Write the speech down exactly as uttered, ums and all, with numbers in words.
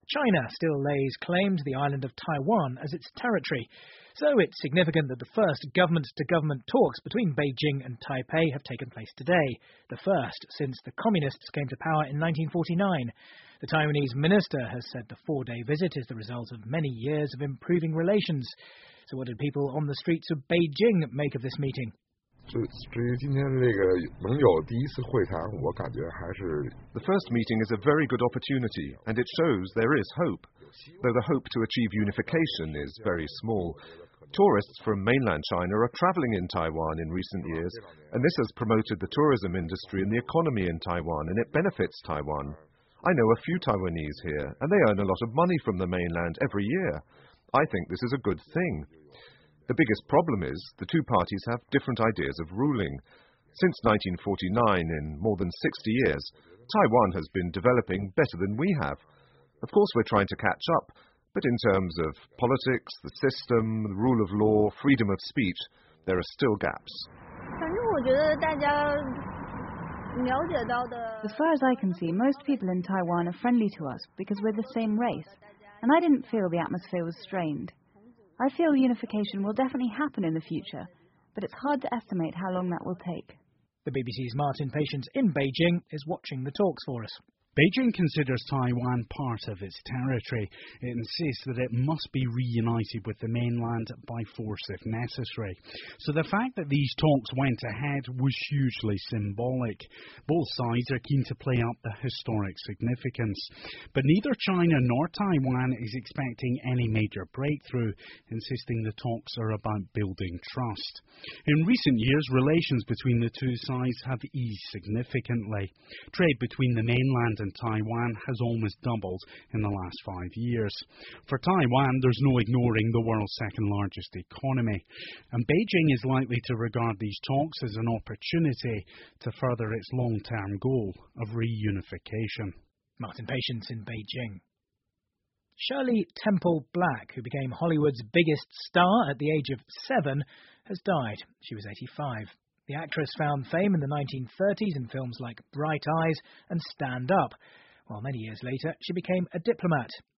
China still lays claim to the island of Taiwan as its territory, so it's significant that the first government-to-government talks between Beijing and Taipei have taken place today, the first since the Communists came to power in nineteen forty-nine. The Taiwanese minister has said the four-day visit is the result of many years of improving relations. So what did people on the streets of Beijing make of this meeting? 至至于今天这个能有第一次会谈，我感觉还是 The first meeting is a very good opportunity, and it shows there is hope, though the hope to achieve unification is very small. Tourists from mainland China are travelling in Taiwan in recent years, and this has promoted the tourism industry and the economy in Taiwan, and it benefits Taiwan. I know a few Taiwanese here, and they earn a lot of money from the mainland every year. I think this is a good thing. The biggest problem is the two parties have different ideas of ruling. Since nineteen forty-nine, in more than sixty years, Taiwan has been developing better than we have. Of course, we're trying to catch up, but in terms of politics, the system, the rule of law, freedom of speech, there are still gaps. As far as I can see, most people in Taiwan are friendly to us because we're the same race, and I didn't feel the atmosphere was strained. I feel unification will definitely happen in the future, but it's hard to estimate how long that will take. The B B C's Martin Patience in Beijing is watching the talks for us. Beijing considers Taiwan part of its territory. It insists that it must be reunited with the mainland by force if necessary. So the fact that these talks went ahead was hugely symbolic. Both sides are keen to play up the historic significance. But neither China nor Taiwan is expecting any major breakthrough, insisting the talks are about building trust. In recent years, relations between the two sides have eased significantly. Trade between the mainland and and Taiwan has almost doubled in the last five years. For Taiwan, there's no ignoring the world's second largest economy, and Beijing is likely to regard these talks as an opportunity to further its long-term goal of reunification. Martin Patience in Beijing. Shirley Temple Black, who became Hollywood's biggest star at the age of seven, has died. She was eighty-five. The actress found fame in the nineteen thirties in films like Bright Eyes and Stand Up, while many years later she became a diplomat.